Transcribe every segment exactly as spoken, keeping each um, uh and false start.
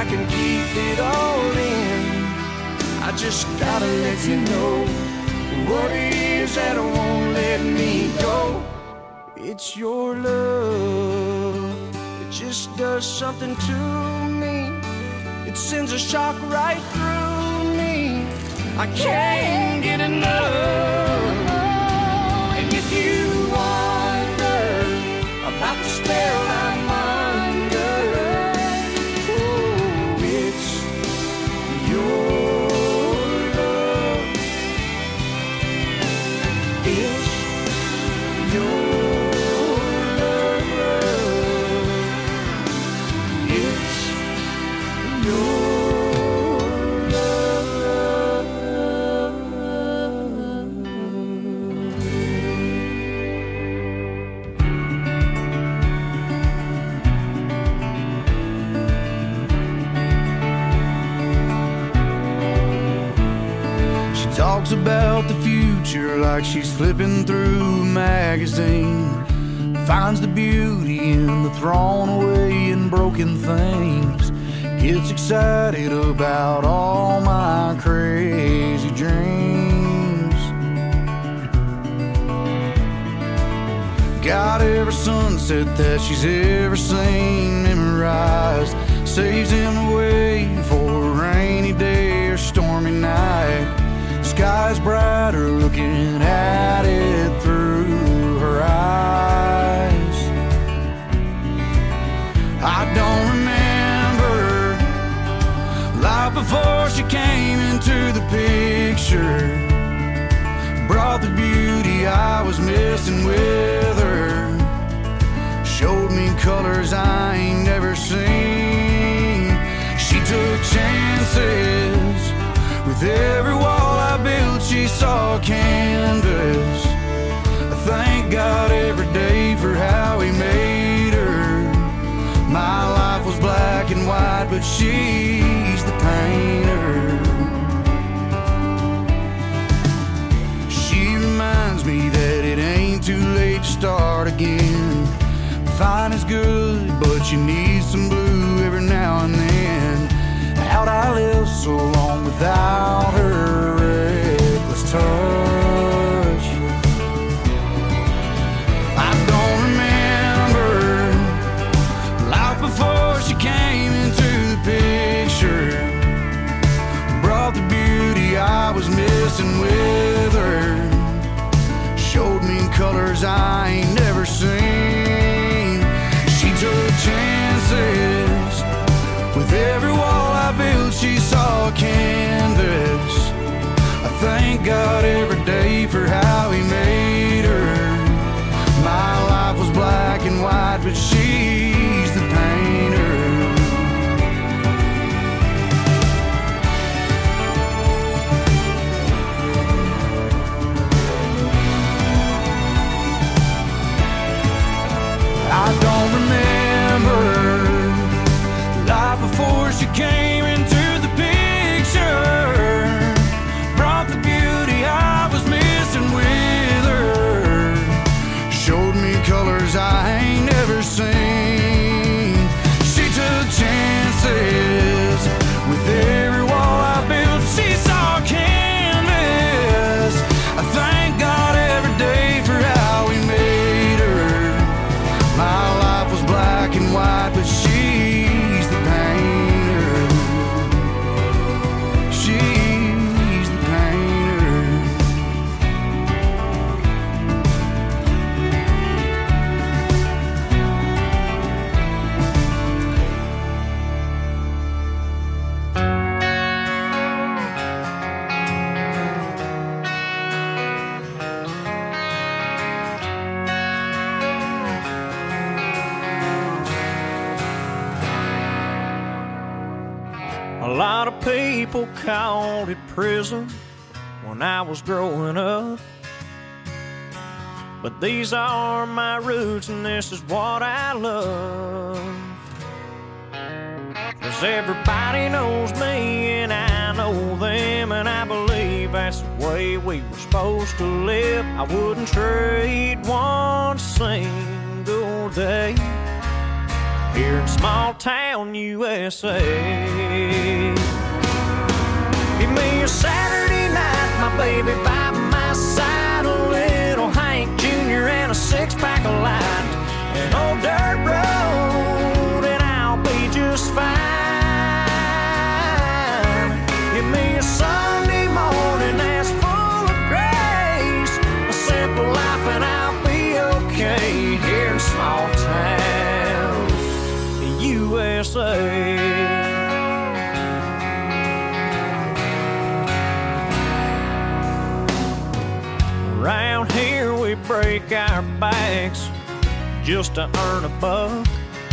can keep it all in. I just gotta let you know what it is that won't let me go. It's your love, it just does something to me. It sends a shock right through me. I can't get enough. And if you wonder about the spell I'm under, oh, it's your love. It's your talks about the future like she's flipping through a magazine. Finds the beauty in the thrown away and broken things. Gets excited about all my crazy dreams. Got every sunset that she's ever seen memorized. Saves him away for a rainy day or stormy night. Sky's brighter looking at it through her eyes. I don't remember life before she came into the picture. Brought the beauty I was missing with her. Showed me colors I ain't never seen. She took chances. With every wall I built, she saw canvas. I thank God every day for how he made her. My life was black and white, but she's the painter. She reminds me that it ain't too late to start again. Fine is good, but you need some blue every now and then. How'd I live so long without her reckless touch? I don't remember life before she came into the picture. Brought the beauty I was missing with her. Showed me colors I ain't never seen. She took chances. With every wall I built, she saw canvas. I thank God every day for how he made her. My life was black and white, but she's the painter. I don't remember life before she came into the picture. Brought the beauty I was missing with her. Showed me colors I ain't never seen. She took chances. With every wall I built, she saw canvas. I thank God every day for how he made her. My life was black and white, but she people called it prison when I was growing up. But these are my roots and this is what I love. 'Cause everybody knows me and I know them, and I believe that's the way we were supposed to live. I wouldn't trade one single day here in small town U S A. Give me a Saturday night, my baby by my side, a little Hank Junior and a six-pack of light, an old dirt road, and I'll be just fine. Give me a Sunday morning that's full of grace, a simple life, and I'll be okay here in small town U S A. Around here we break our backs just to earn a buck.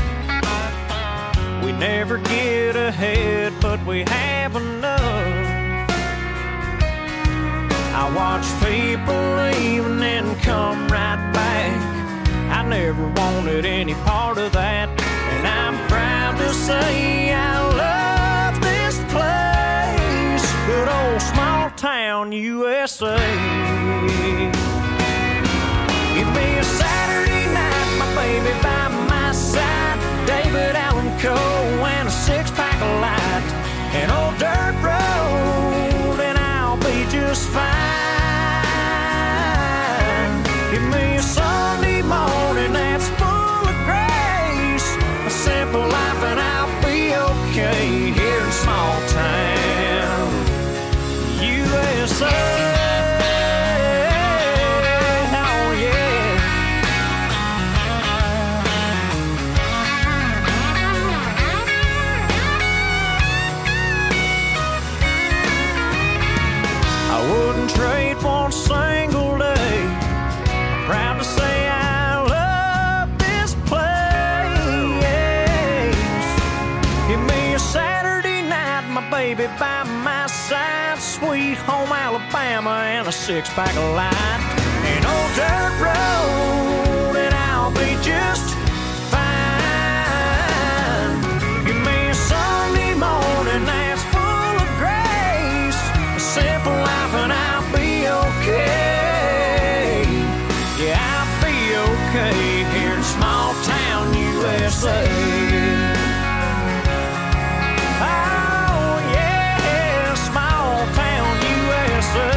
We never get ahead, but we have enough. I watch people leave and then come right back. I never wanted any part of that, and I'm proud to say I love this place, good old small town U S A. Give me a Saturday night, my baby by my side, David Allan Coe and a six-pack of light, an old dirt road, and I'll be just fine. Give me a Sunday morning that's full of grace, a simple life, and I'll be okay here in small town U S A. Trade one single day. I'm proud to say I love this place. Give me a Saturday night, my baby by my side, sweet home Alabama and a six-pack of light, an old dirt road, and I'll be just fine. Give me a Sunday morning that's full of grace, a simple life, and I'll okay. Yeah, I'll be okay here in small town U S A. Oh yeah, small town U S A.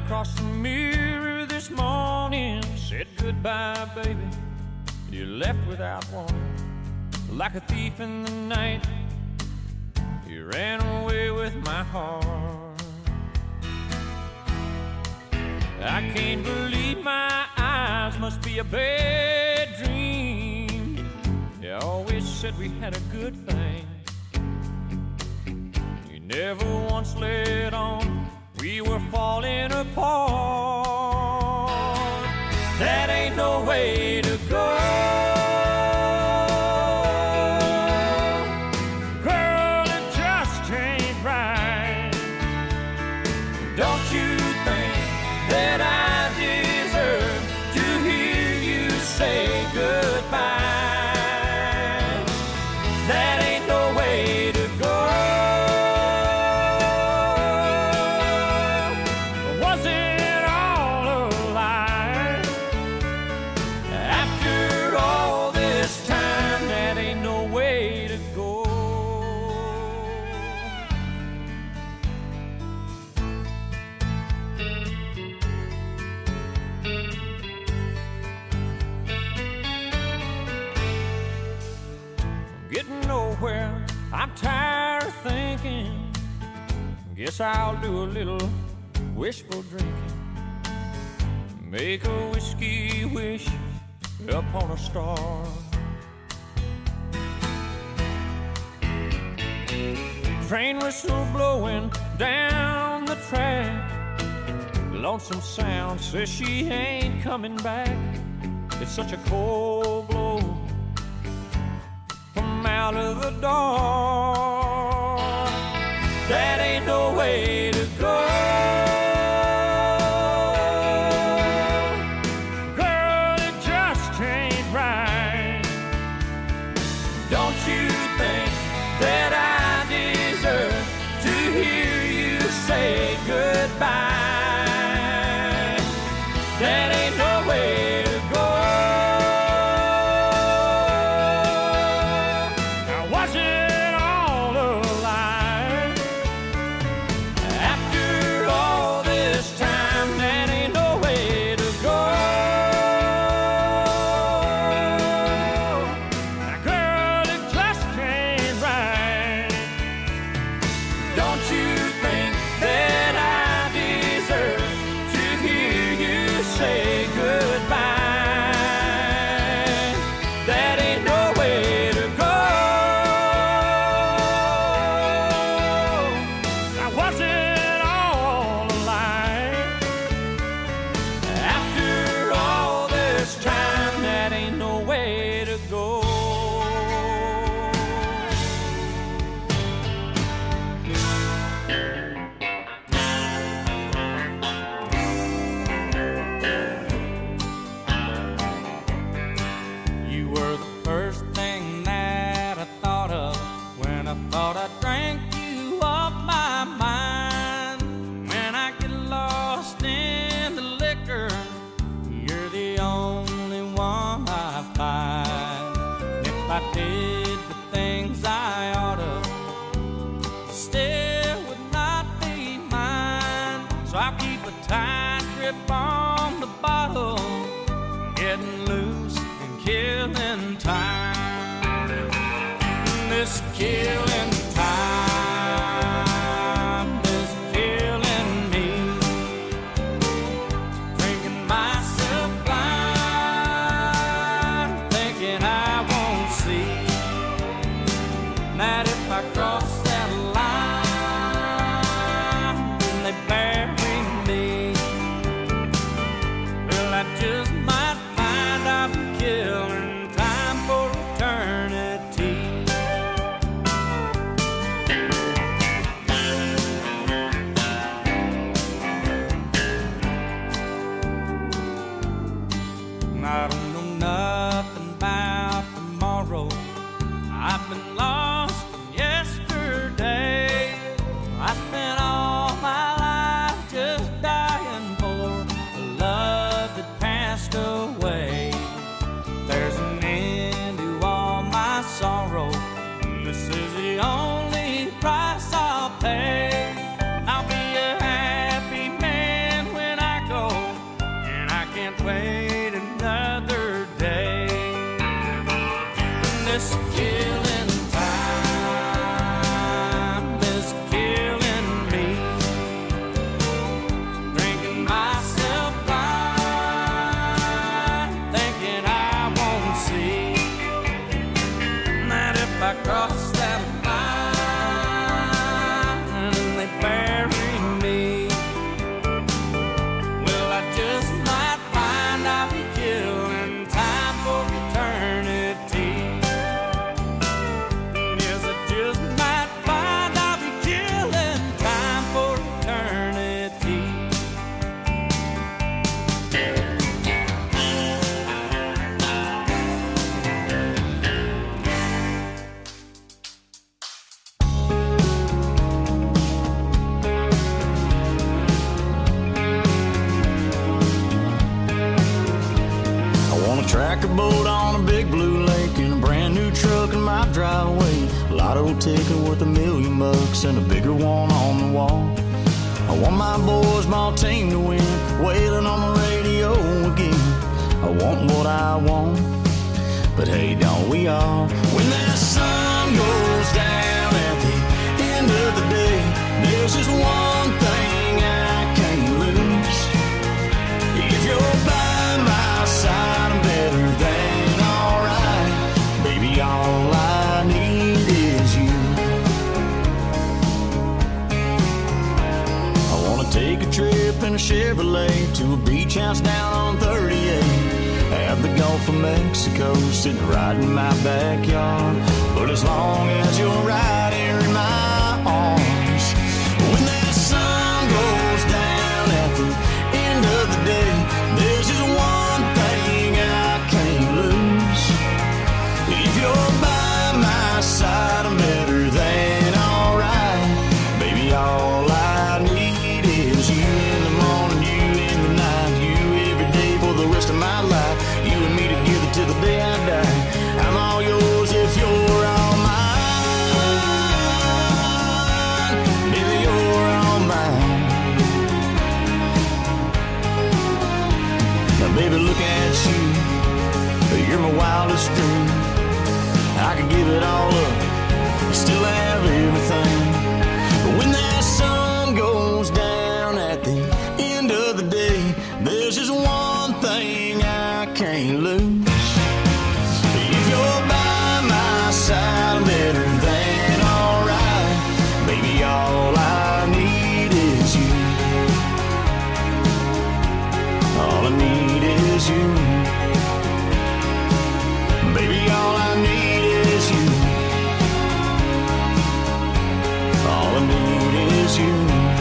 across the mirror this morning, said goodbye, baby. You left without warning, like a thief in the night. You ran away with my heart. I can't believe my eyes, must be a bad dream. You always said we had a good thing. You never once let on we were falling apart. That ain't no way to go. Girl, it just ain't right. Don't you think that I deserve to hear you say goodbye? That ain't no way to go. Was it all a lie? After all this time, that ain't no way to go. Getting nowhere, I'm tired of thinking. Guess I'll do a little wishful drinking. Make a whiskey wish upon a star. Train whistle blowing down the track. Lonesome Sound says she ain't coming back. It's such a cold blow from out of the dark. That ain't no way to go. Girl, it just ain't right. Don't you think that I deserve to hear you say goodbye? That ain't no way to go. Now was it all a lie? After all this time, that ain't no way to go. Now girl, it just ain't right. Don't you think that I deserve to hear you say goodbye? That ain't no way to go. Now was it all a lie? After all this time, that ain't no way to go. You were the first thing that I thought of when I thought I drank you off my mind. When I get lost in the liquor, you're the only one I find. If I did the things I oughta, still would not be mine. So I'll keep a tight grip on the bottle, getting loose and killing time. This killing time is killing me. Drinking myself blind, thinking I won't see that if I cross that line, then they bury me. Well, I just might find I'm killing time for eternity. This killing time is killing me. Drinking myself blind, thinking I won't see that if I cross that line and they bury me, well, I just might find I'll be killing time for eternity. Yes, I just might find I'll be killing time for eternity. I want a tracker boat on a big blue lake and a brand new truck in my driveway. A lotto ticket worth a million bucks and a bigger one on the wall. I want my boys, my team to win, wailing on the radio again. I want what I want, but hey, don't we all? When that sun goes down at the end of the day, there's just one thing I can't lose. If you're by my side, I'm better than alright. Baby, all I need is you. I wanna take a trip in a Chevrolet to a beach house down on thirty-eight. Have the Gulf of Mexico sitting right in my backyard. But as long as you're right here in my arms, when that sun goes down at the end of the day, there's just one thing I can't lose. If you're by my side, I'm better than alright. Baby, all I need is you in the morning, you in the night, you every day for the rest of my life. You and me together till the day I die. I'm all yours if you're all mine. Baby, you're all mine. Now, baby, look at you. You're my wildest dream. I could give it all up, still have everything. But when that sun goes down at the end of the day, there's just one thing I can't lose. If you're by my side, I'm better than alright. Baby, all I need is you. All I need is you. Baby, all I need is you. All I need is you.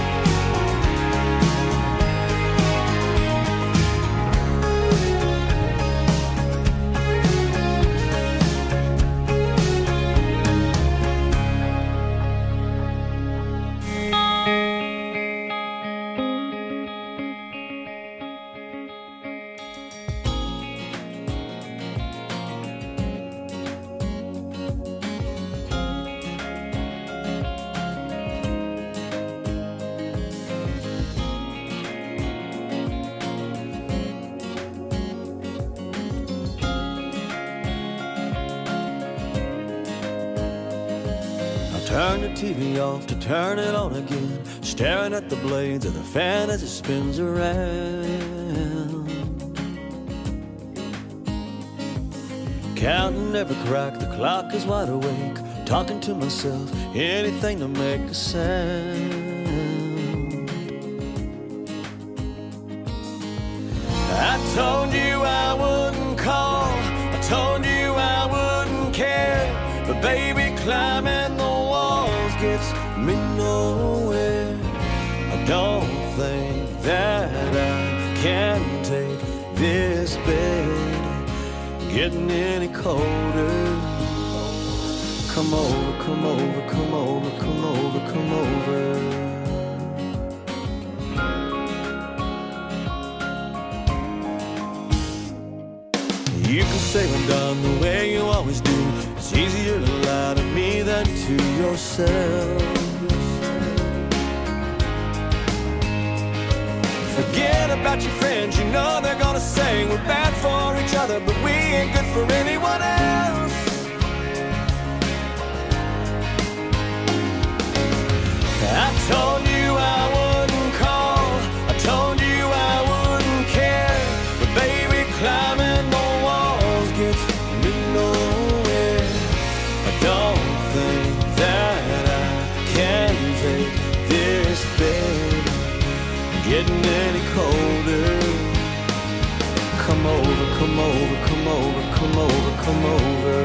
Turn the T V off to turn it on again, staring at the blades of the fan as it spins around. Counting every crack, the clock is wide awake, talking to myself, anything to make a sound. I told you I wouldn't call, I told you I wouldn't care, but baby, climbing the walls gets me nowhere. I don't think that I can take this bed getting any colder. Come over, come over, come over, come over, come over. You can say I'm done the way you always do. It's easier to lie to me than to yourself. Forget about your friends, you know they're gonna say we're bad for each other, but we ain't good for anyone else. come over, come over, come over.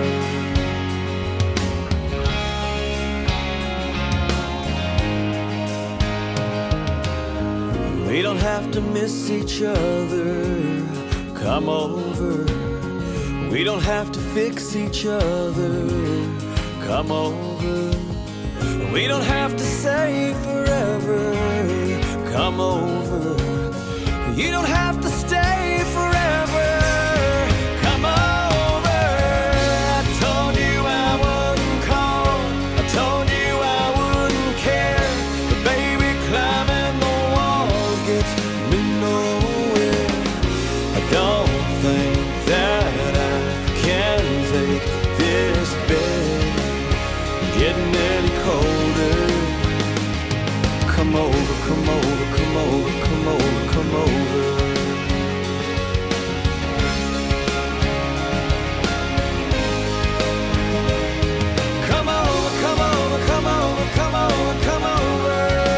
We don't have to miss each other, come over. We don't have to fix each other, come over. We don't have to say forever, come over. You don't have to stay forever, come over. I told you I wouldn't call, I told you I wouldn't care. But baby, climbing the walls gets me nowhere. I don't think that I can take this bed getting any colder. Come over, come over, come over, come over, come over. Come over, come over, come over, come over, come over.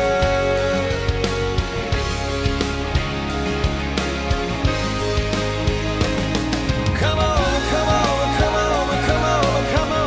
Come over, come over, come over, come over, come over.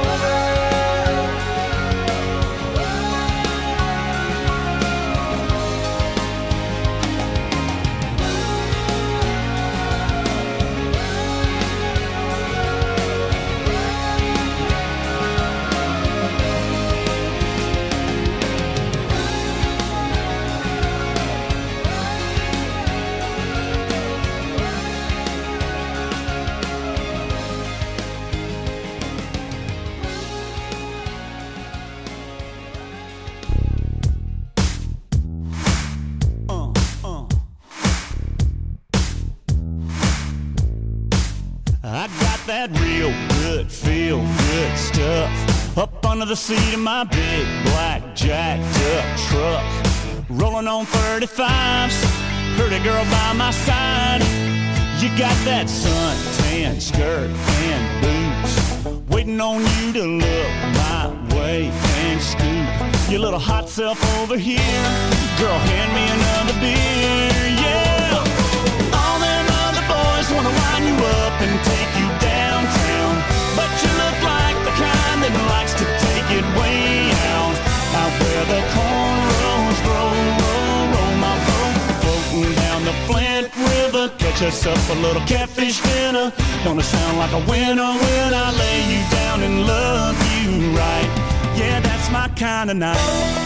I got that real good, feel good stuff up under the seat of my big black jacked up truck. Rolling on thirty-fives, pretty girl by my side. You got that suntan skirt and boots, waiting on you to look my way and scoot your little hot self over here. Girl, hand me another beer, yeah. All them other boys wanna line you up and take you downtown, but you look like the kind that likes to take it way out, out where the cornrows grow. Roll, roll my boat, floating down the Flint River. Catch us up a little catfish dinner. Gonna sound like a winner when I lay you down and love you right. Yeah, that's my kind of night.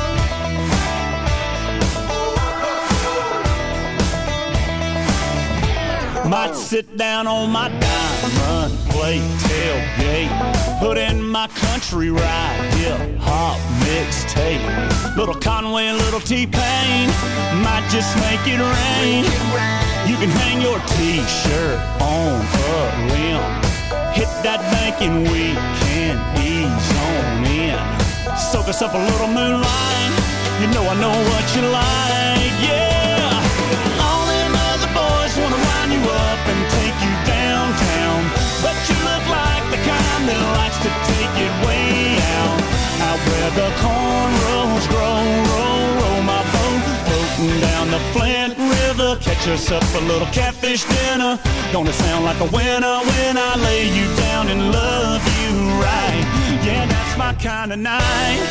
Might sit down on my diamond plate tailgate, put in my country ride, hip hop mixtape. Little Conway, little T-Pain, might just make it rain. You can hang your t-shirt on a limb, hit that bank and we can ease on in. Soak us up a little moonlight, you know I know what you like, yeah. All them other boys wanna line you up and take you downtown, but you look like the kind that likes to take it way out, out where the cornrows grow. Roll, roll my boat, floating down the Flint River. Catch us up a little catfish dinner. Gonna sound like a winner when I lay you down and love you right. Yeah, that's my kind of night.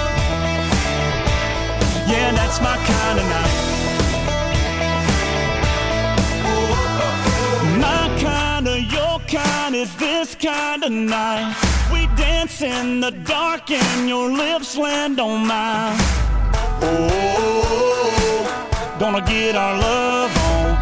Yeah, that's my kind of night. My kind of, your kind is this kind of night. We dance in the dark and your lips land on mine. Oh, gonna get our love on.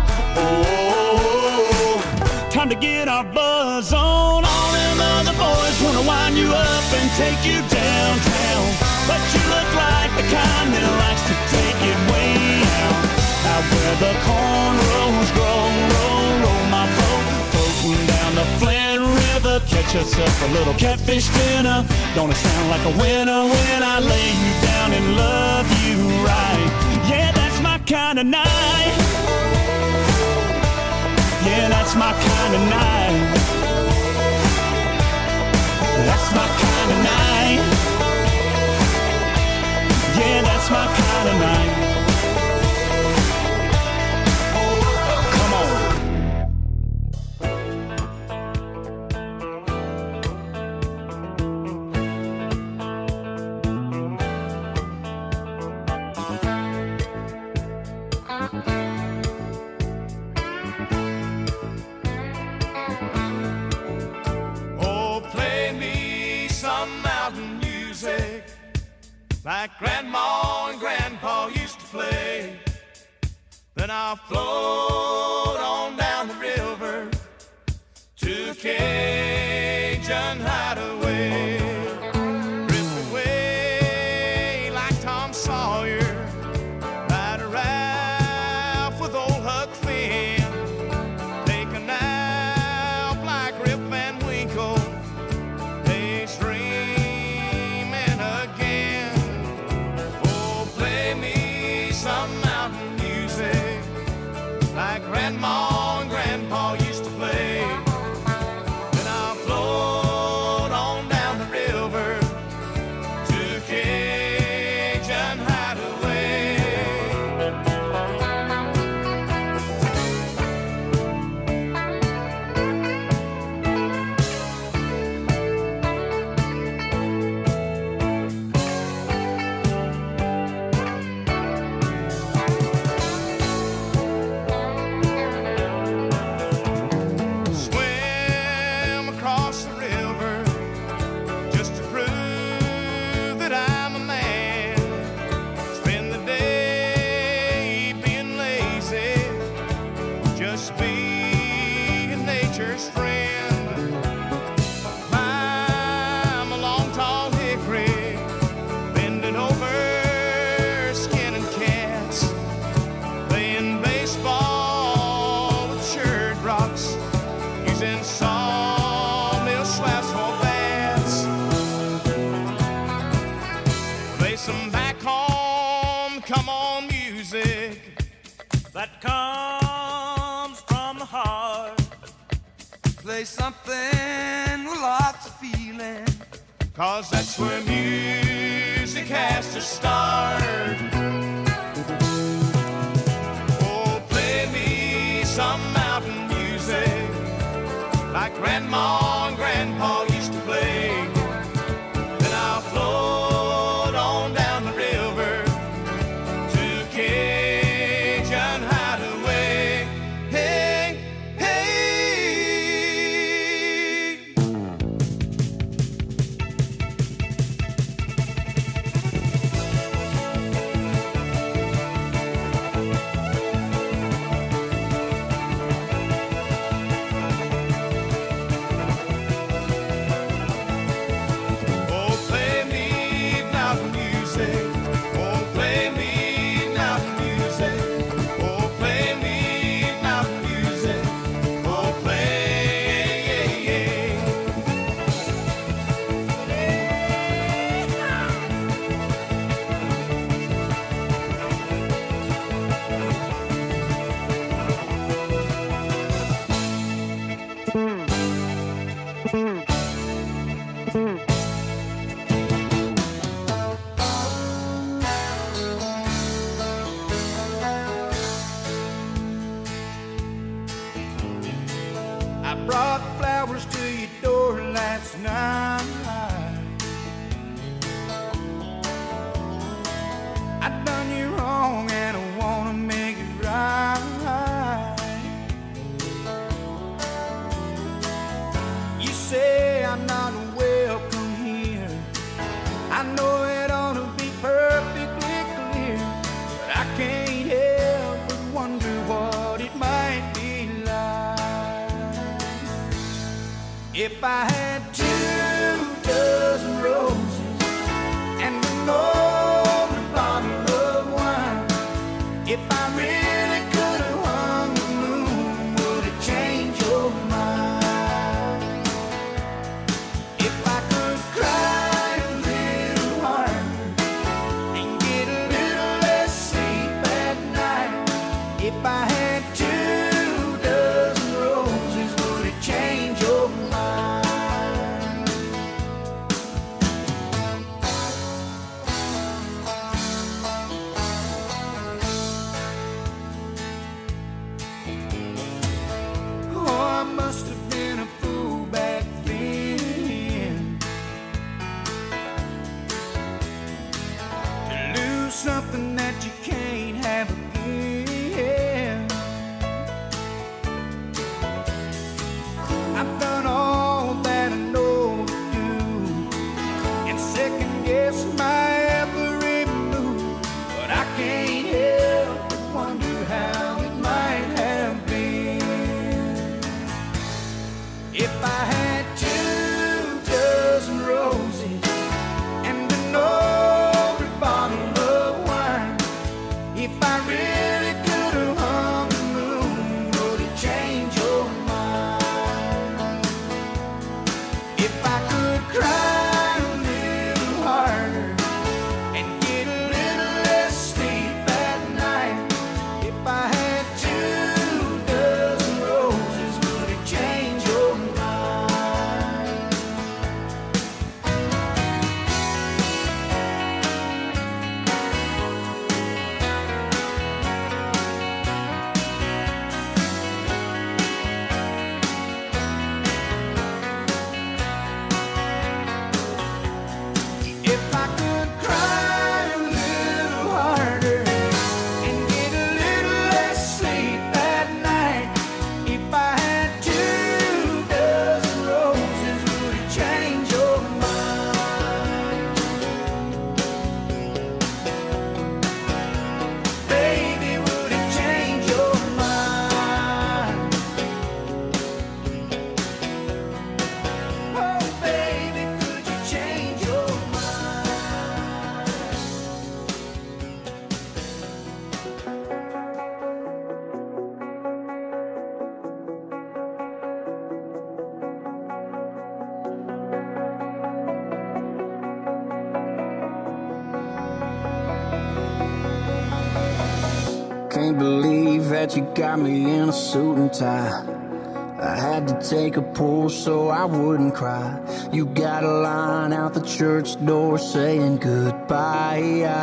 Oh, time to get our buzz on. All them other boys wanna wind you up and take you downtown, but you look like the kind that likes to take it way out, out where the cornrows grow. Roll, roll my boat, floating down the Flint River. Catch us up a little catfish dinner. Gonna sound like a winner when I lay you down and love you right. Yeah, that's my kind of night. Yeah, that's my kind of night. That's my kind of night. Yeah, that's my kind of night. Come on. like Grandma and Grandpa used to play. Then I'll float on down the river to Cajun Hideaway. Drift away like Tom Sawyer, ride a raft with old Huck Finn, take a nap like Rip Van Winkle, daydreaming again. Oh, play me some mountain music like Grandma and Grandpa used to play. Then I'll float on down the river to Cajun Hideaway. Swim across the river just to prove that I'm a man. Spend the day being lazy, just being nature's friend. Climb a long tall hickory, bending over, skinning cats, playing baseball with shirt rocks, using sawmill slabs for bats. Play some back home, come on music That comes from the heart. play something with lots of feeling, cause that's where music has to start. Oh, play me some mountain music like Grandma and Grandpa used to play. Then I'll float on down the river to Cajun Hideaway. Hey, hey. Oh, play me mountain music. Oh, play me mountain music. Oh, play me mountain music. Oh, play, yeah, yeah. I brought flowers to your door last night. I done you wrong and I wanna make it right. You say I'm not welcome here. I know it ought to be perfectly clear, but I can't help but wonder what it might be like if I had two dozen roses and an older bottle of wine. If I really could have hung the moon, would it change your mind? If I could cry a little harder and get a little less sleep at night. If I had two dozen roses, would it change your mind? can't believe that you got me in a suit and tie. I had to take a pull so I wouldn't cry. You got a line out the church door saying goodbye.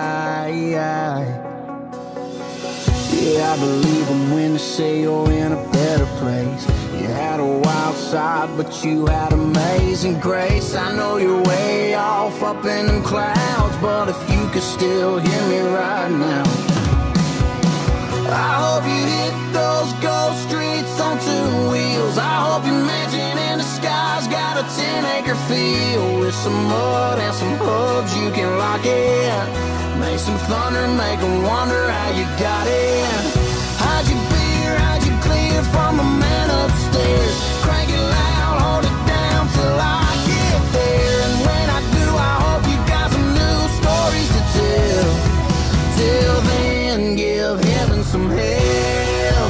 Yeah, I believe them when they say you're in a better place. You had a wild side, but you had amazing grace. I know you're way off up in them clouds, but if you could still hear me right now, I hope you hit those ghost streets on two wheels. I hope your mansion in the sky's got a ten acre field with some mud and some hubs you can lock in. Make some thunder, make them wonder how you got in. Hide your beer, hide your clear from the man upstairs. Crank it loud, hold it down till I get there. And when I do, I hope you got some new stories to tell. Till then, give heaven some hell.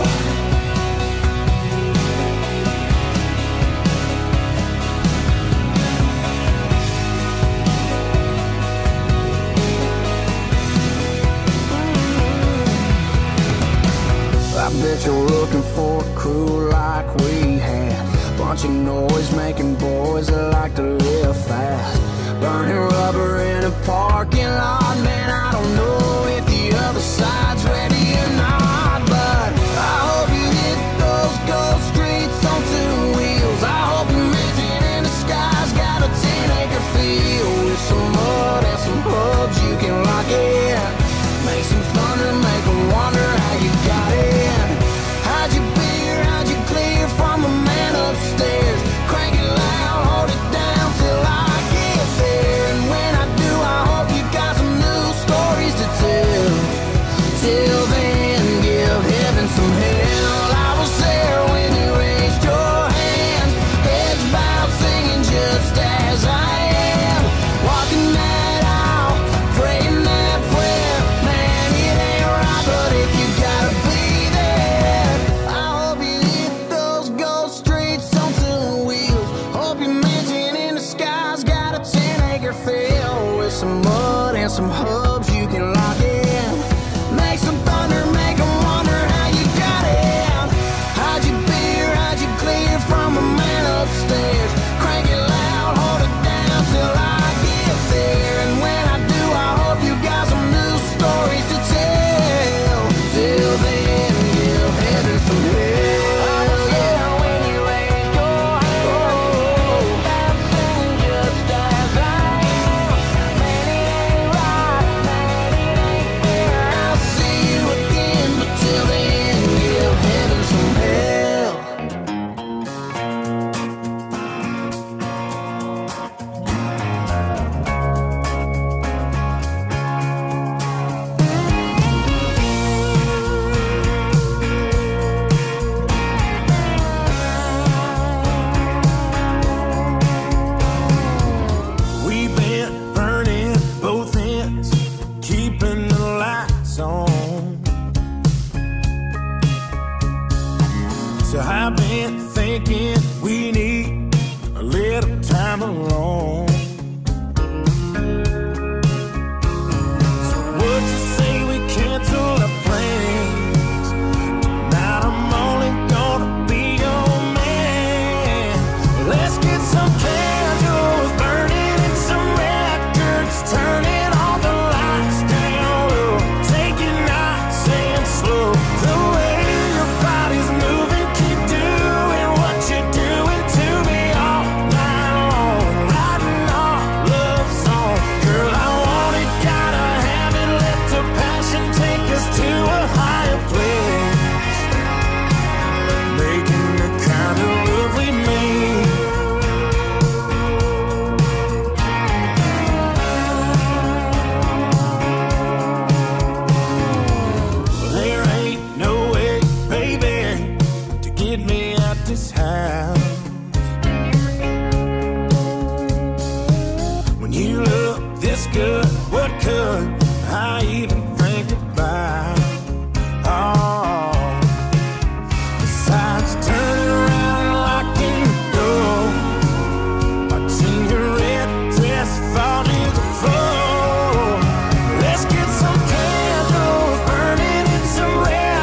I bet you're looking for a crew like we had. Bunch of noise making boys that like to live fast. Burning rubber in a parking lot. Man, I don't know if the other side's ready or not, but I hope you hit those ghost streets on two wheels. I hope your mansion in the sky's got a ten acre field with some mud and some hubs you can lock in. Make some thunder, make them wonder how you got in. Hide your beer, hide your clear from the man upstairs. Crank it loud, hold it down till I get there. And when I do, I hope you got some new stories to tell. Till then, give heaven some hell. I was there when you raised your hands, heads bowed, singing just as I am. Walking that aisle, praying that prayer. Man, it ain't right, but if you gotta be there, I hope you hit those ghost streets on two wheels. Hope your mansion in the sky's got a ten acre field with some mud and some hubs you can lock in. Make some thunder, make them wonder how you got in. Hide your beer, hide your clear from a man upstairs. Crank it loud, hold it down till I get there. And when I do, I hope you got some new stories to tell. Till then, give heaven some hell. I was there when you raised your hand. I'm singing just as I am. Man, it ain't right, man, it ain't fair. I'll see you again, but till then, give heaven some hell. We've been burning both ends, keeping the lights on. So I've been thinking we need a little time alone. So what you say we cancel our plans? Tonight I'm only gonna be your man. Let's get some candles burning and some records, turning all the lights down low. Take it nice and slow. The way your body's moving, keep doing what you're doing to me all night long. Writing our love song. Girl, I want it, gotta have it. Let the passion take us to a higher place. Making the kind of love we made. There ain't no way, baby, to get me out this house. When you look this good, what could I even think about? Oh, besides turning around and locking the door, watching your red dress fall to the floor. Let's get some candles burning and some red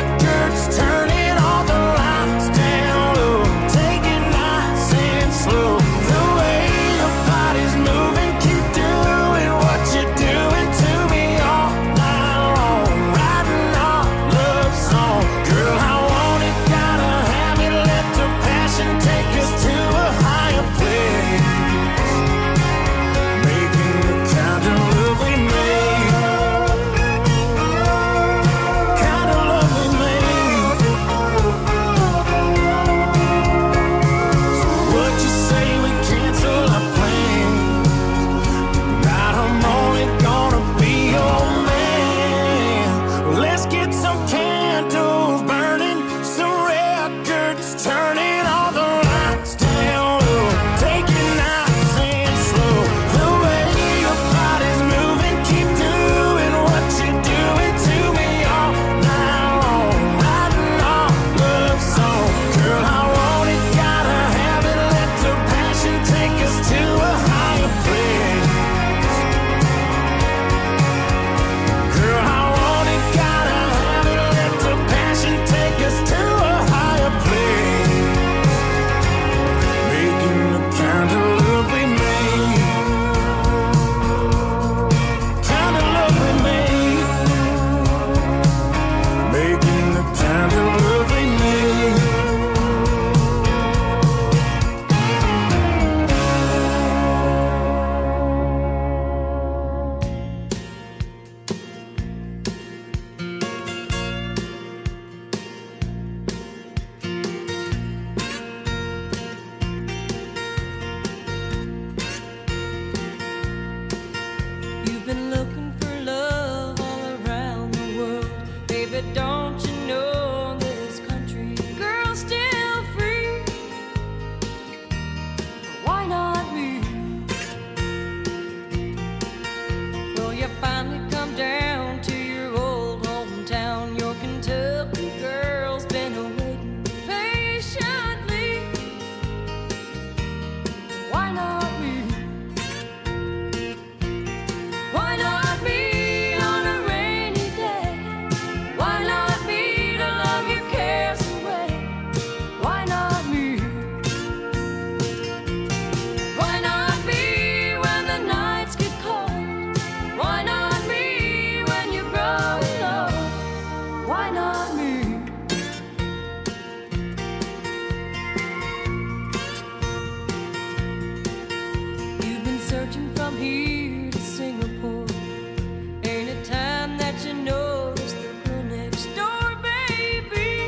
from here to Singapore. Ain't it time that you notice the girl next door, baby?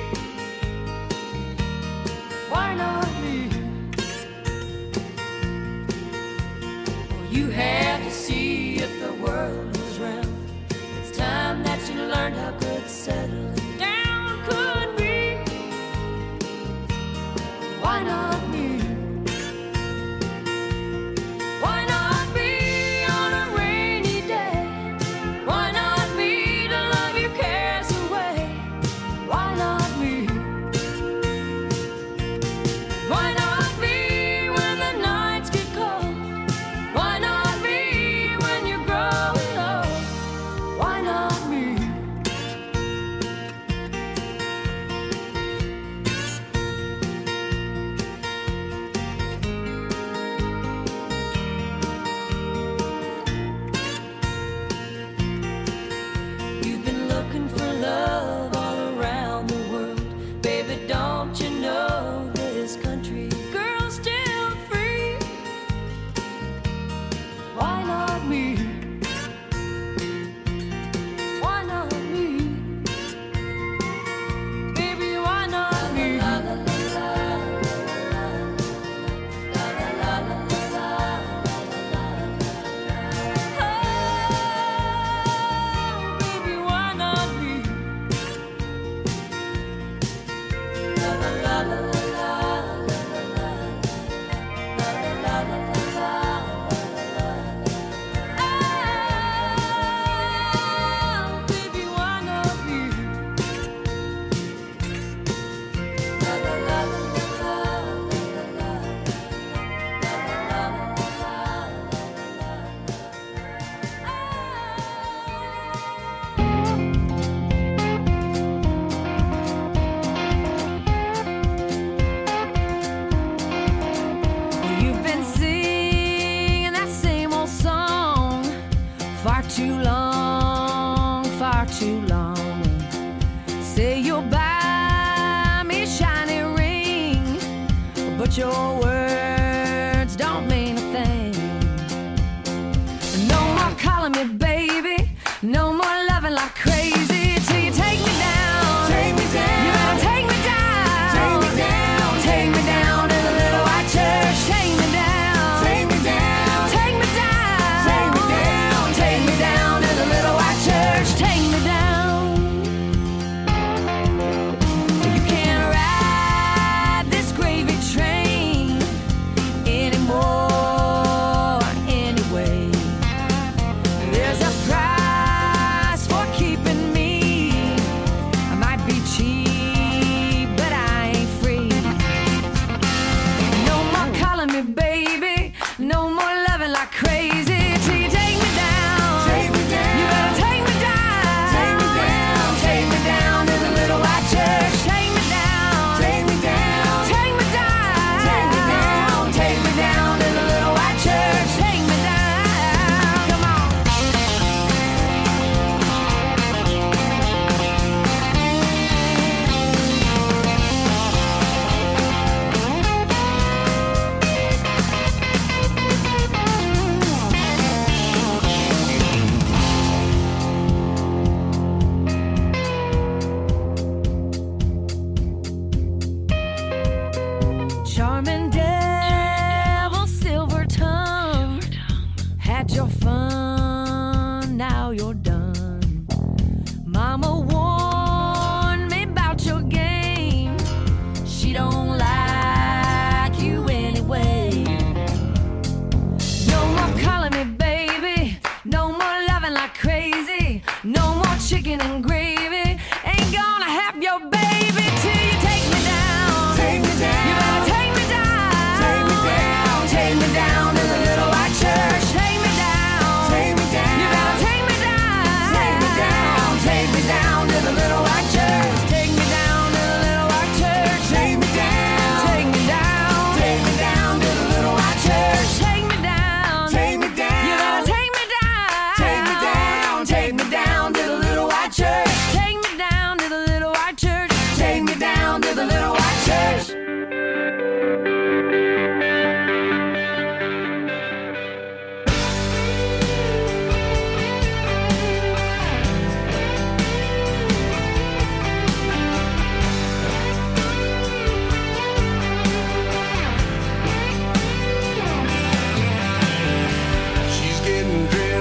Why not me? Well, you had to see if the world was round. It's time that you learned how good settling down could be. Why not me? Why not be on a rainy day? Why not be to love your cares away? Why not me? Why not be when the nights get cold? Why not be when you're growing old? Why not me? You've been looking for love all around the world. Baby, don't you know this country girl's still free? Why not me? Why not me? Baby, why not me? Oh, baby, why not me? Oh, baby, why not me? You've been singing that same old song far too long, far too long. Say you'll buy me a shiny ring, but your words don't mean a thing. No more calling me baby, no more loving like crazy till you take me down. Take me down. You better take me down. Take me down. Take me down to the little white church. Take me down. Take me down. Take me down. Take me down. Take me down to the little white church. Take me down. You can't ride this gravy train anymore anyway. There's a price for keeping me. I might be cheap, but I ain't free. No more calling me baby, no more loving like crazy till you take me down. Take me down. You better take me down. Take me down. Take me down to the little white church. Take me down. Take me down. Take me down. Take me down. Take me down to the little white church. Take me down. Come on. Charming devil, silver tongue, had your fun, now you're done. Mama warned me about your game. She don't like you anyway. No more calling me baby, no more loving like crazy, no more chicken and gravy. Ain't gonna have your baby till you take me down. Take me down. You better take me down. Take me down. Take me down to the little white church. Take me down.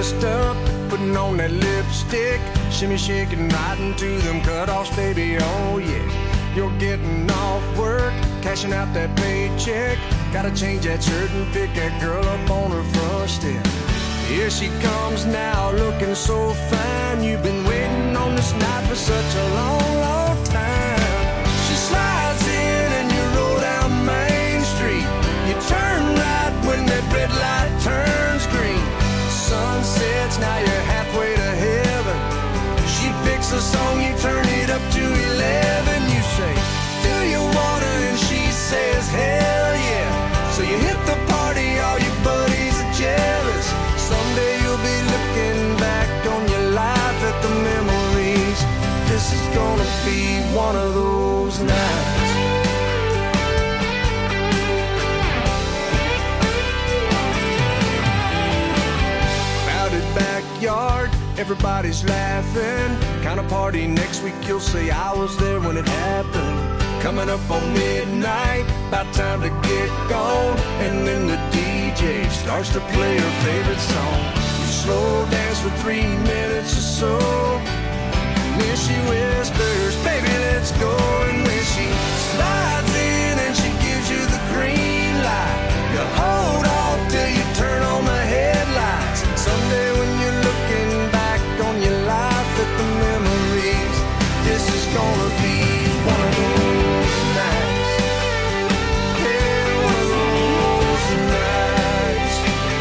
dressed up, putting on that lipstick, shimmy shaking right into them cutoffs, baby, oh yeah. You're getting off work, cashing out that paycheck, gotta change that shirt and pick that girl up on her front step. Here she comes now, looking so fine. You've been waiting on this night for such a long, long time. She slides in and you roll down Main Street. You turn right when that red light turns green. Sun sets, now you're halfway to heaven. She picks a song, you turn it up to eleven. You say, do you wanna? And she says, hell yeah. So you hit the party, all your buddies are jealous. Someday you'll be looking back on your life at the memories. This is gonna be one of those nights. Crowded backyard, everybody's laughing. Kind of party next week, you'll say I was there when it happened. Coming up on midnight, about time to get gone. And then the D J starts to play her favorite song. You slow dance for three minutes or so. Then she whispers, baby, let's go. And when she slides in and she gives you the green light, you hold off till you turn on the headlights. Someday when you're looking back on your life at the memories, this is gonna be one of those nights. Yeah, one of those nights.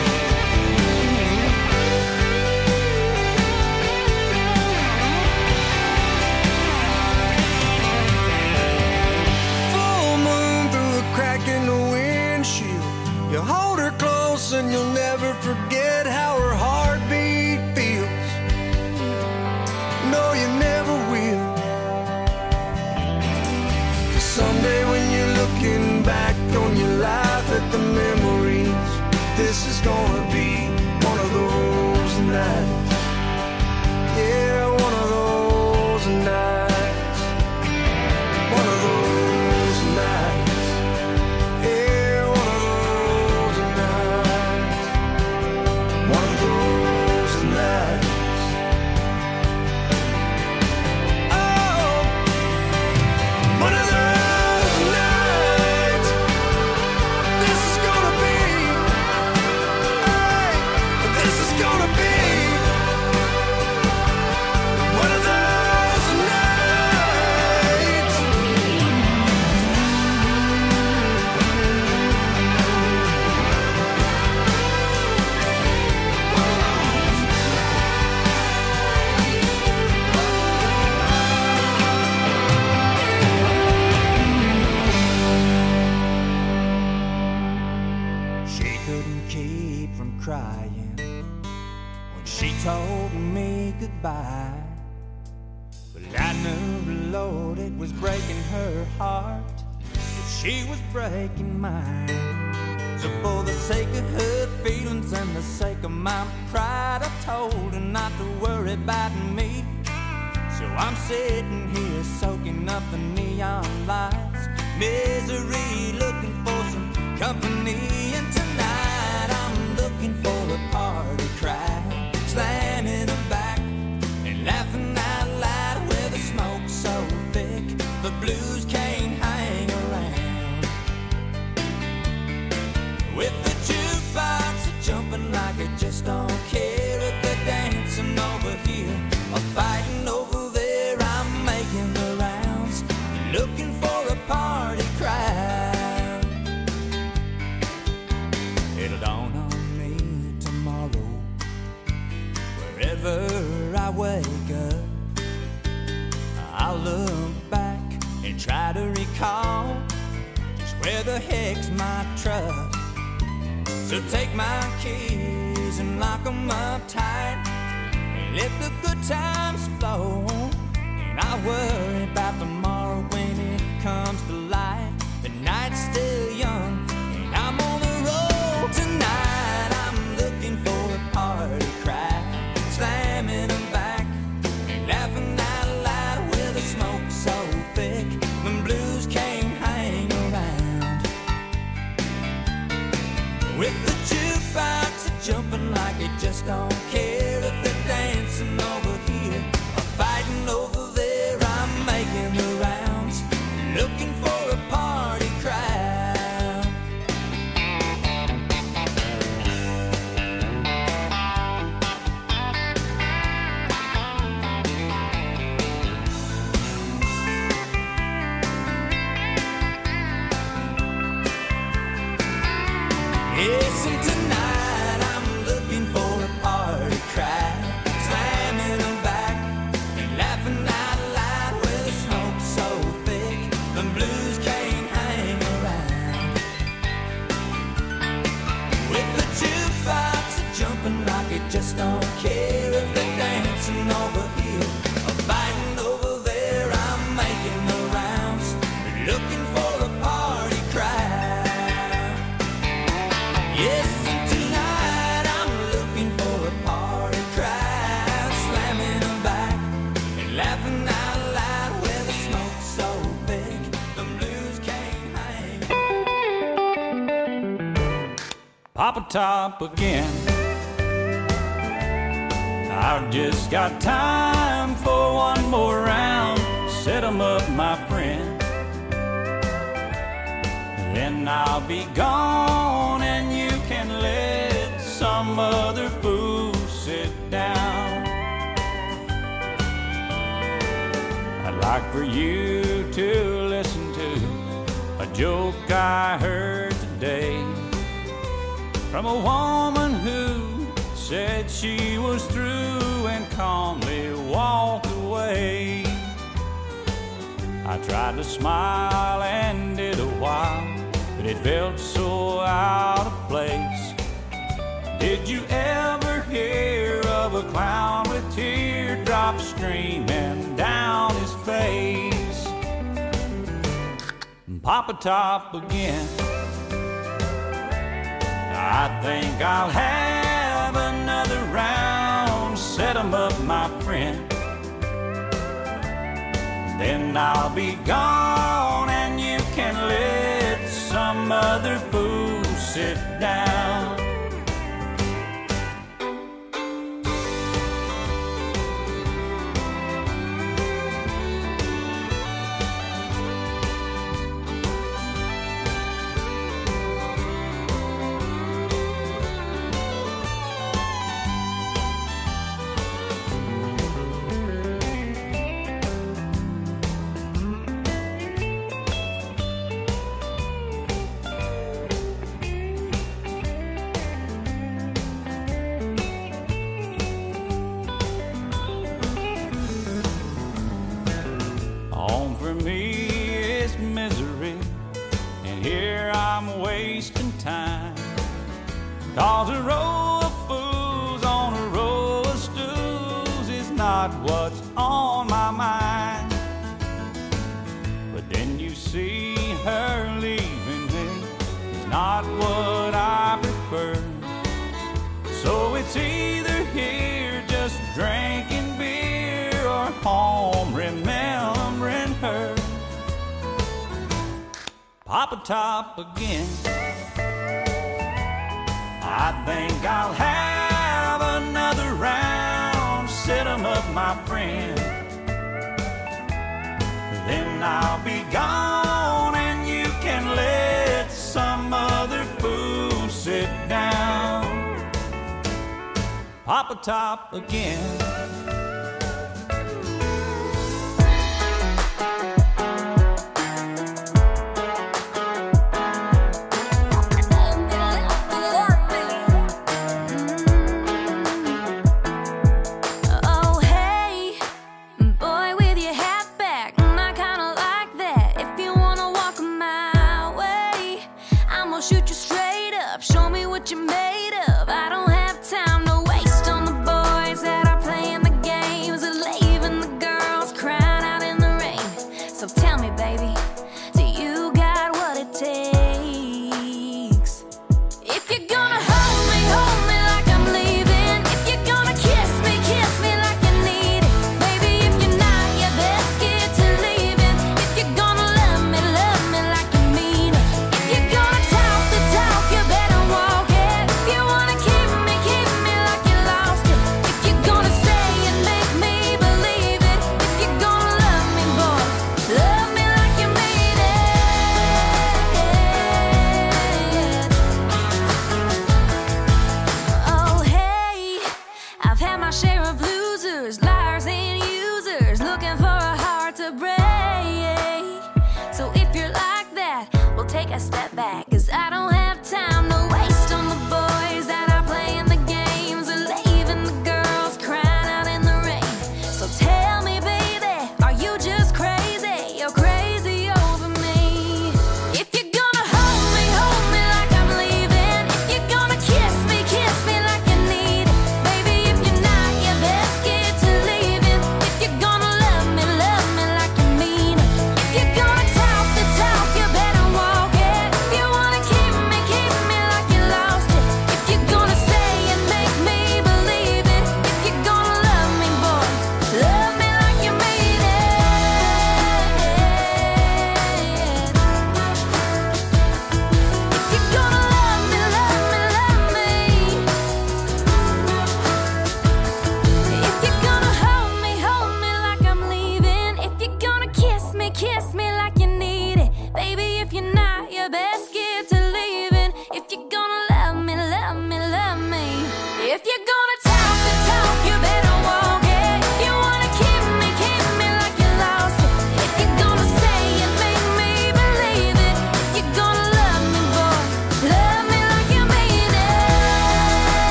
Full moon through a crack in the windshield. You hold her close and you'll never forget how her heartbeat feels. No, you never will. Someday when you're looking back on your life at the memories, this is gonna be one of those nights. Yeah, one of those nights. One of those nights. Yeah, one of those nights. One of those nights. Oh, one of those. Told me goodbye, but I knew, Lord, it was breaking her heart, that she was breaking mine. So for the sake of her feelings and the sake of my pride, I told her not to worry about me. So I'm sitting here soaking up the neon lights, misery, looking for some company. And tonight I'm looking for a party crowd, slamming her back and laughing out loud with the smoke so thick the blues can't hang around. With the jukebox jumping like it just don't care if they're dancing over here or fighting over there. I'm making the rounds, looking for a party crowd. It'll dawn on me tomorrow, wherever I wake up, I'll look back and try to recall just where the heck's my truck. So take my keys and lock them up tight and let the good times flow. And I'll worry about tomorrow when it comes to light. The night's still young and I'm on the road tonight. I'm looking for a party crowd, slamming them back and laughing out loud with the smoke so thick the blues can't hang around. With the jukebox jumping like they just don't care. If they're dancing over here or fighting over there, I'm making the rounds, looking for a party crowd. Yes, and tonight I'm looking for a party crowd, slamming them back and laughing out loud with the smoke so thick the blues can't hang around. With the jukebox jumping like it just don't care. If they're dancing over here or fighting over there, I'm making the rounds, looking for a party crowd. Yes, and tonight I'm looking for a party crowd, slamming them back and laughing out loud with the smoke so big the blues can't hang. Papa Top again. I've just got time for one more round. Set 'em up, my friend. Then I'll be gone and you can let some other fool sit down. I'd like for you to listen to a joke I heard today from a woman who said she was through and calmly walked away. I tried to smile and did a while, but it felt so out of place. Did you ever hear of a clown with teardrops streaming down his face? Papa Top again. I think I'll have another round. Set 'em up, my friend. Then I'll be gone and you can let some other fool sit down. Home for me is misery, and here I'm wasting time. Cause a row of fools on a row of stools is not what's on my mind. But then you see her leaving me is not what I prefer. So it's either here just drinking beer or home remembering her. Papa Top again. I think I'll have another round. Set 'em up, my friend. Then I'll be gone and you can let some other fool sit down. Papa Top again. Oh, hey, boy with your hat back, I kinda like that. If you wanna walk my way, I'm gonna shoot you straight up. Show me what you're made of. I don't have time to waste on the boys that are playing the games and leaving the girls crying out in the rain. So tell me, baby, do you got what it takes? If you're gonna hold me, hold me like I'm leaving. If you're gonna kiss me, kiss me like you need it. Baby, if you're not, you best get to leaving. If you're gonna love me, love me like you mean it. If you're gonna talk the talk, you better walk it. If you wanna keep me,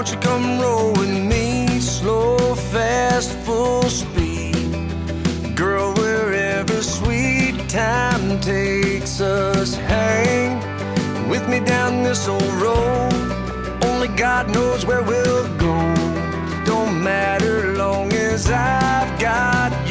won't you come roll with me? Slow, fast, full speed. Girl, wherever sweet time takes us, hang with me down this old road. Only God knows where we'll go. Don't matter long as I've got